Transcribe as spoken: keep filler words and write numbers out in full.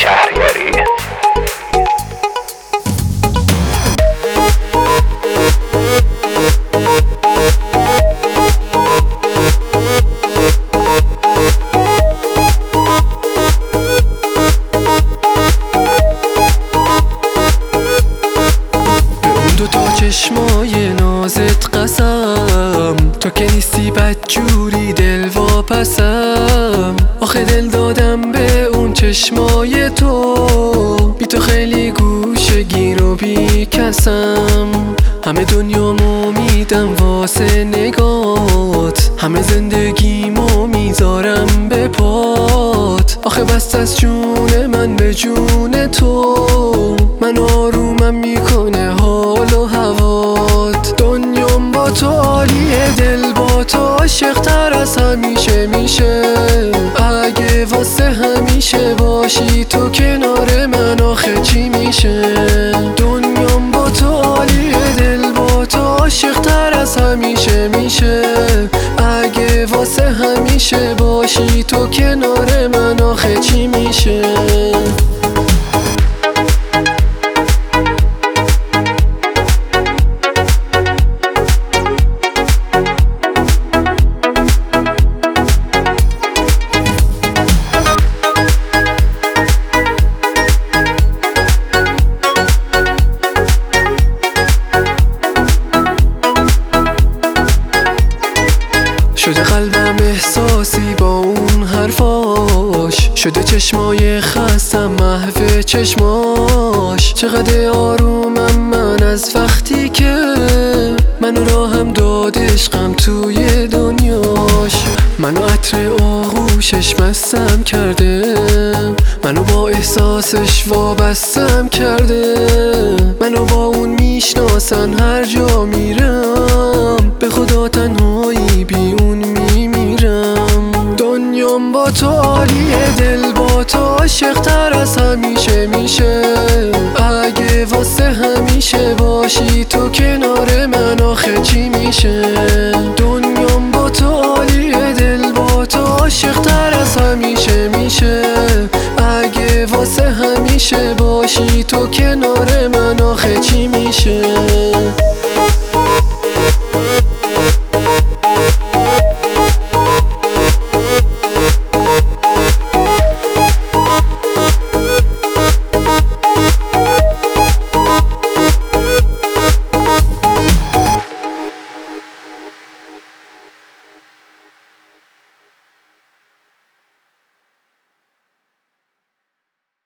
شهریاری. چشمای نازت قسم، تو که نیستی بدجوری دل واپسم. آخه دل دادم به اون چشمای تو، بی تو خیلی گوشه گیر و بی کسم. همه دنیامو میدم واسه نگات، همه زندگیمو میذارم به پات. آخه بست از جون من به جون تو، من آرومم میکنه حال و هوات. دنیام با تو عالیه، دل با تو عاشق تر از همیشه میشه. اگه واسه همیشه باشی تو کنار من آخه چی میشه؟ دنیام با تو عالیه، دل با تو عاشق تر از همیشه میشه. اگه واسه همیشه باشی تو کنار من آخه چی میشه؟ شده قلبم احساسی با اون حرفاش، شده چشمای خستم محو چشماش. چقدر آرومم من از وقتی که منو راهم داد عشقم توی دنیاش. منو عطر آغوشش مستم کرده، منو با احساسش وابستم کرده. منو با اون میشناسن هر جا میرم، به خدا تنهایی بی اون میمیرم. دنیام با تو عالیه، دل با تو عاشق تر از همیشه میشه. اگه واسه همیشه باشی تو کنار من آخه چی میشه؟ دنیام با تو عالیه، دل با تو عاشق تر از همیشه میشه. اگه واسه همیشه باشی تو کنار من آخه چی میشه؟